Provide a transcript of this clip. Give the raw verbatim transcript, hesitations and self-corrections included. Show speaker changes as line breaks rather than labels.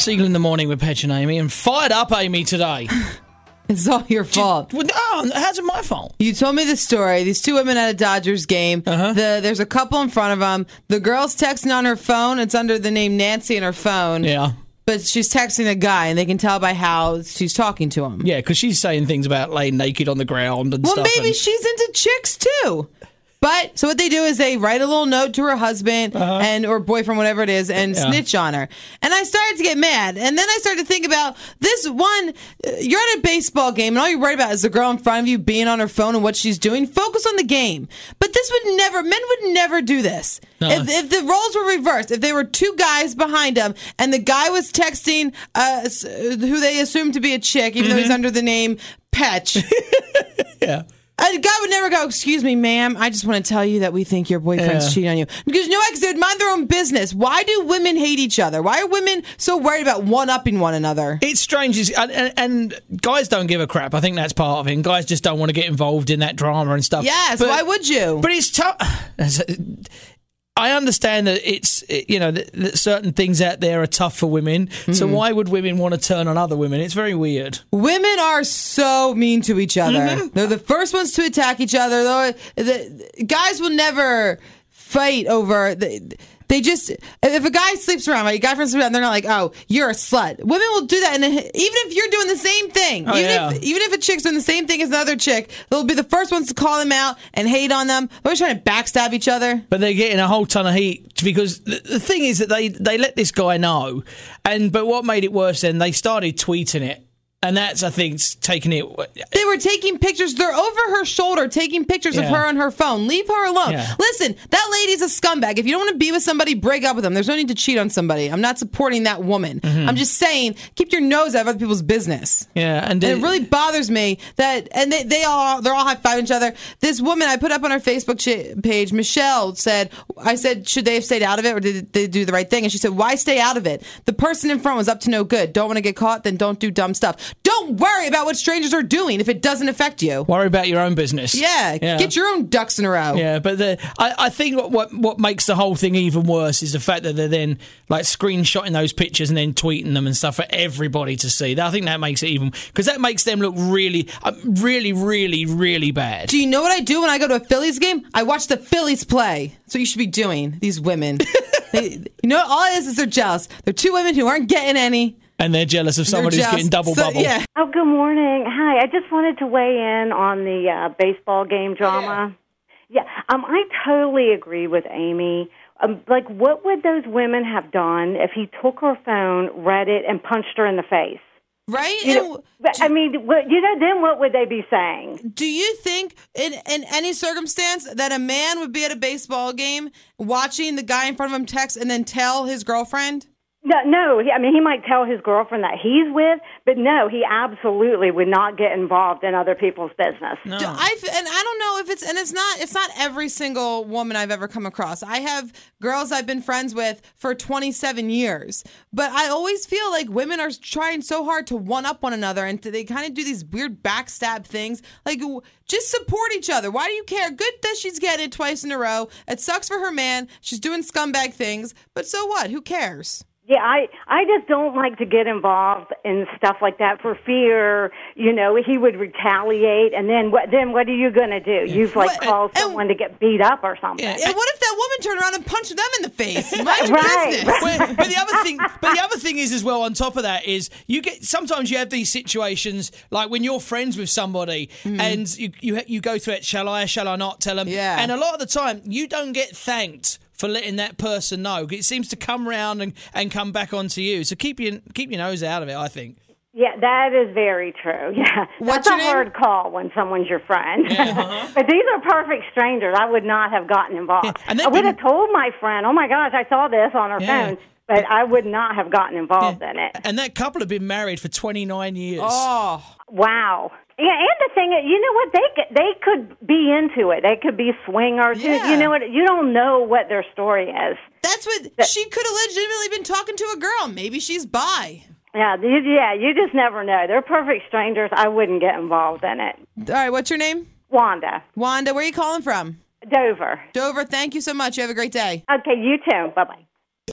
Siegel in the morning with Petch and Amy, and fired up Amy today.
It's all your fault.
You, oh, how's it my fault?
You told me the story. These two women at a Dodgers game.
Uh-huh.
The, there's a couple in front of them. The girl's texting on her phone. It's under the name Nancy in her phone.
Yeah.
But she's texting a guy, and they can tell by how she's talking to him.
Yeah, because she's saying things about laying naked on the ground and
well,
stuff.
Well, maybe
and...
she's into chicks, too. But, so what they do is they write a little note to her husband
uh-huh.
and or boyfriend, whatever it is, and yeah. snitch on her. And I started to get mad. And then I started to think about this one, you're at a baseball game, and all you're worried about is the girl in front of you being on her phone and what she's doing. Focus on the game. But this would never, men would never do this. No. If, if the roles were reversed, if there were two guys behind him, and the guy was texting uh, who they assumed to be a chick, even mm-hmm. though he's under the name Petch.
yeah.
A guy would never go, excuse me, ma'am, I just want to tell you that we think your boyfriend's yeah. cheating on you. Because you know what? Because they would mind their own business. Why do women hate each other? Why are women so worried about one-upping one another?
It's strange. And, and, and guys don't give a crap. I think that's part of it. And guys just don't want to get involved in that drama and stuff.
Yes,
but,
why would you?
But it's tough. I understand that it's, you know, that, that certain things out there are tough for women. Mm-hmm. So why would women want to turn on other women? It's very weird. Women
are so mean to each other. Mm-hmm. They're the first ones to attack each other. The, the, guys will never fight over... The, They just, if a guy sleeps around, right, a guy friend sleeps around, they're not like, oh, you're a slut. Women will do that, and even if you're doing the same thing,
oh,
even,
yeah.
if, even if a chick's doing the same thing as another chick, they'll be the first ones to call them out and hate on them. They're always trying to backstab each other.
But they're getting a whole ton of heat because the, the thing is that they, they let this guy know, and but what made it worse then, they started tweeting it. And that's, I think, taking it...
They were taking pictures. They're over her shoulder taking pictures
yeah.
of her on her phone. Leave her alone.
Yeah.
Listen, that lady's a scumbag. If you don't want to be with somebody, break up with them. There's no need to cheat on somebody. I'm not supporting that woman. Mm-hmm. I'm just saying, keep your nose out of other people's business.
Yeah, and,
and it, it really bothers me that... And they, they all, they're all high-fiving each other. This woman I put up on her Facebook ch- page, Michelle, said... I said, should they have stayed out of it or did they do the right thing? And she said, why stay out of it? The person in front was up to no good. Don't want to get caught? Then don't do dumb stuff. Don't worry about what strangers are doing if it doesn't affect you.
Worry about your own business.
Yeah, yeah. Get your own ducks in a row.
Yeah, but the, I, I think what, what what makes the whole thing even worse is the fact that they're then like screenshotting those pictures and then tweeting them and stuff for everybody to see. I think that makes it even, because that makes them look really, uh, really, really, really bad.
Do you know what I do when I go to a Phillies game? I watch the Phillies play. That's what you should be doing, these women. they, you know what? All it is is they're jealous. They're two women who aren't getting any.
And they're jealous of someone who's getting double
so,
bubble.
Yeah.
Oh, good morning. Hi. I just wanted to weigh in on the uh, baseball game drama. Yeah. yeah. Um, I totally agree with Amy. Um, like, what would those women have done if he took her phone, read it, and punched her in the face?
Right?
You know, I mean, what, you know, then what would they be saying?
Do you think in, in any circumstance that a man would be at a baseball game watching the guy in front of him text and then tell his girlfriend?
No, no. I mean, he might tell his girlfriend that he's with, but no, he absolutely would not get involved in other people's business.
No.
I and I don't know if it's and it's not it's not every single woman I've ever come across. I have girls I've been friends with for twenty-seven years, but I always feel like women are trying so hard to one up one another, and they kind of do these weird backstab things. Like, just support each other. Why do you care? Good that she's getting it twice in a row. It sucks for her man. She's doing scumbag things, but so what? Who cares?
Yeah, I, I just don't like to get involved in stuff like that for fear, you know, he would retaliate, and then what Then what are you going to do? You've, like, what, called and, someone to get beat up or something.
Yeah, and what if that woman turned around and punched them in the face? Mind your
right,
business.
Right.
But, but, the other thing, but the other thing is as well, on top of that, is you get sometimes you have these situations, like when you're friends with somebody, mm. and you, you, you go through it, shall I, shall I not tell them?
Yeah.
And a lot of the time, you don't get thanked for letting that person know. It seems to come round and, and come back onto you. So keep your keep your nose out of it, I think.
Yeah, that is very true. Yeah,
What's
that's a
your name?
hard call when someone's your friend.
Yeah, uh-huh.
But these are perfect strangers. I would not have gotten involved.
Yeah, and
I would
been...
have told my friend, oh my gosh, I saw this on her
yeah.
phone, but I would not have gotten involved
yeah.
in it.
And that couple have been married for twenty-nine years.
Oh.
Wow. Yeah, and the thing is, you know what, they could, they could be into it. They could be swingers.
Yeah.
You know what, you don't know what their story is.
That's what, that, she could have legitimately been talking to a girl. Maybe she's bi.
Yeah, you, yeah, you just never know. They're perfect strangers. I wouldn't get involved in it.
All right, what's your name?
Wanda.
Wanda, where are you calling from?
Dover.
Dover, thank you so much. You have a great day.
Okay, you too. Bye-bye.